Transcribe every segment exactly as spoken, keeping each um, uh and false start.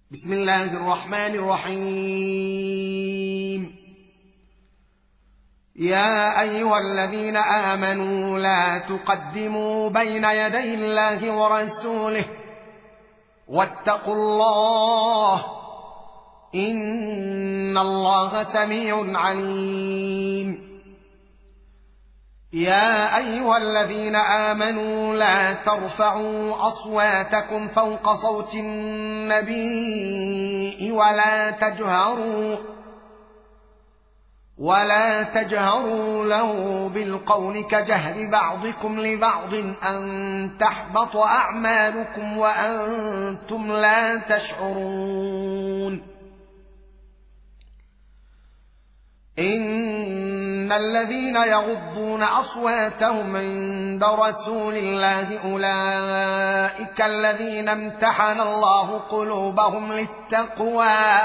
بسم الله الرحمن الرحيم. يا أيها الذين آمنوا لا تقدموا بين يدي الله ورسوله واتقوا الله إن الله سميع عليم. يا أيها الذين آمنوا لا ترفعوا أصواتكم فوق صوت النبي ولا تجهروا ولا تجهروا له بالقول كجهر بعضكم لبعض أن تحبط أعمالكم وأنتم لا تشعرون. إن الذين يغضون أصواتهم عند رسول الله أولئك الذين امتحن الله قلوبهم للتقوى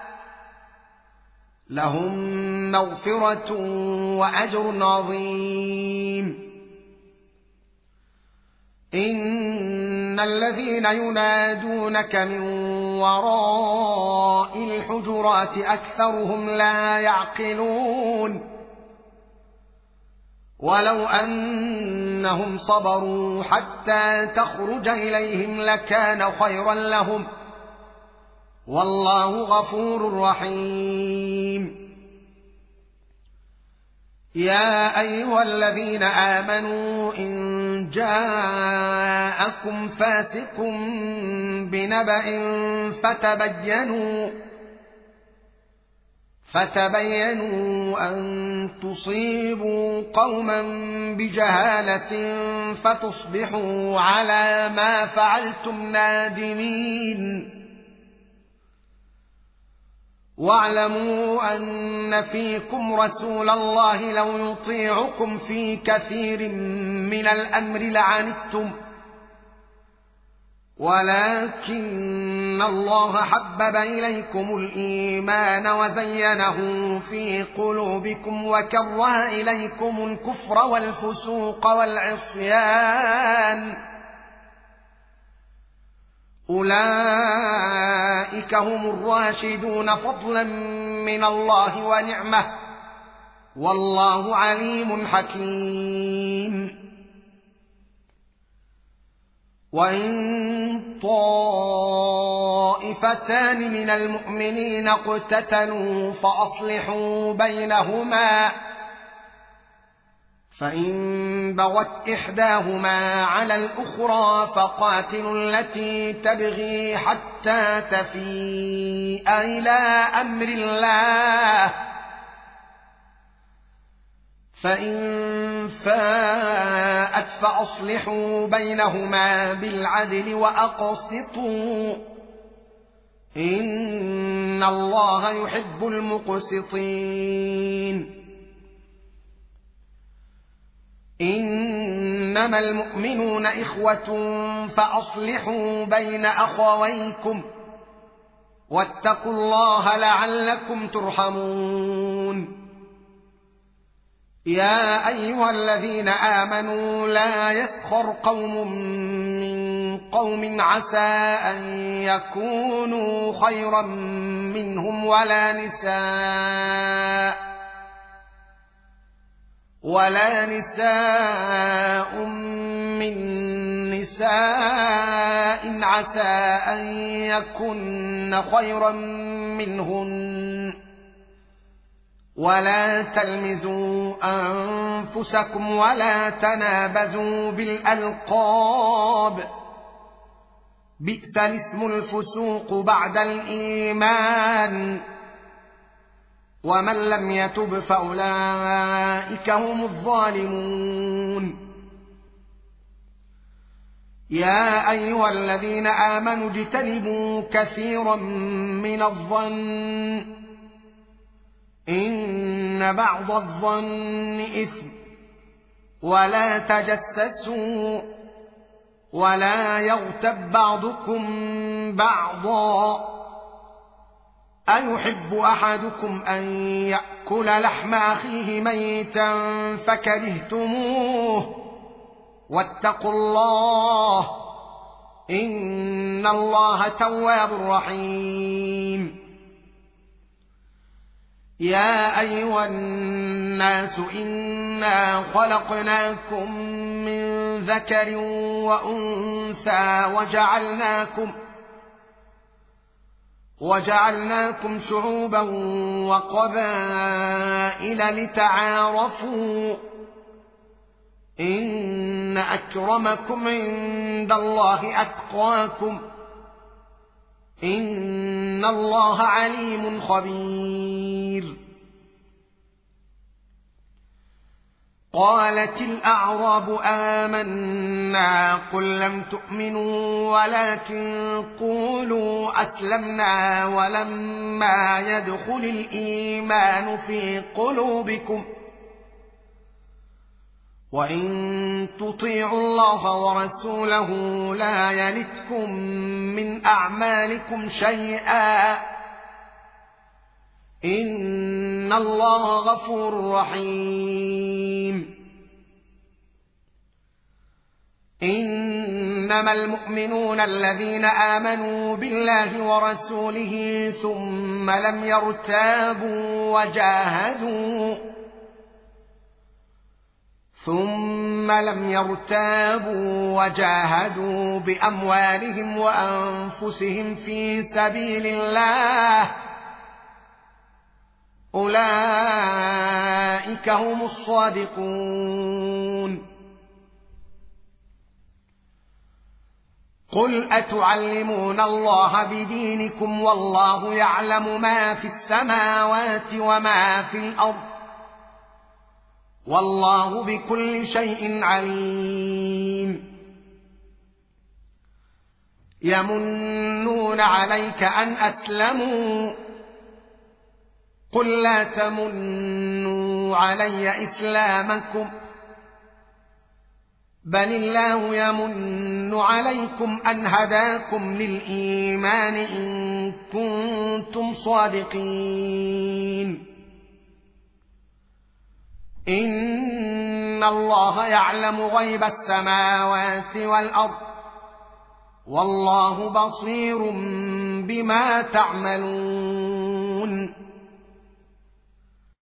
لهم مغفرة وأجر عظيم. إن الذين ينادونك من وراء الحجرات أكثرهم لا يعقلون. ولو أنهم صبروا حتى تخرج إليهم لكان خيرا لهم والله غفور رحيم. يا أيها الذين آمنوا إن جاءكم فاسق بنبأ فتبينوا فتبينوا أن تصيبوا قوما بجهالة فتصبحوا على ما فعلتم نادمين. واعلموا أن فيكم رسول الله لو يطيعكم في كثير من الأمر لعنتم ولكن الله حبب إليكم الإيمان وزينه في قلوبكم وكره إليكم الكفر والفسوق والعصيان أولئك هم الراشدون فضلا من الله ونعمه والله عليم حكيم. وإن طائفتان من المؤمنين اقتتلوا فأصلحوا بينهما فإن بغت إحداهما على الأخرى فقاتلوا التي تبغي حتى تفيء إلى أمر الله فإن فاءت فأصلحوا بينهما بالعدل وأقسطوا إن الله يحب المقسطين. إنما المؤمنون إخوة فأصلحوا بين أخويكم واتقوا الله لعلكم ترحمون. يا أيها الذين آمنوا لا يسخر قوم من قوم عسى أن يكونوا خيرا منهم ولا نساء ولا نساء من نساء عسى أن يكن خيرا منهن ولا تلمزوا أنفسكم ولا تنابزوا بالألقاب بئس الاسم الفسوق بعد الإيمان ومن لم يتب فأولئك هم الظالمون. يا أيها الذين آمنوا اجتنبوا كثيرا من الظن إن بعض الظن إثم ولا تجسسوا ولا يغتب بعضكم بعضا أيحب أحدكم أن يأكل لحم أخيه ميتا فكرهتموه واتقوا الله إن الله تواب رحيم. يا أيها الناس إنا خلقناكم من ذكر وأنثى وجعلناكم وجعلناكم شعوبا وقبائل لتعارفوا إن أكرمكم عند الله أتقاكم إن الله عليم خبير. قالت الأعراب آمنا قل لم تؤمنوا ولكن قولوا أسلمنا ولما يدخل الإيمان في قلوبكم وإن تطيعوا الله ورسوله لا يلتكم من أعمالكم شيئا إن الله غفور رحيم. إنما المؤمنون الذين آمنوا بالله ورسوله ثم لم يرتابوا وجاهدوا ثم لم يرتابوا وجاهدوا بأموالهم وأنفسهم في سبيل الله أولئك هم الصادقون. قل أتعلمون الله بدينكم والله يعلم ما في السماوات وما في الأرض والله بكل شيء عليم. يمنون عليك أن أسلموا قل لا تمنوا علي إسلامكم بل الله يمن عليكم أن هداكم للإيمان إن كنتم صادقين. إن الله يعلم غيب السماوات والأرض والله بصير بما تعملون.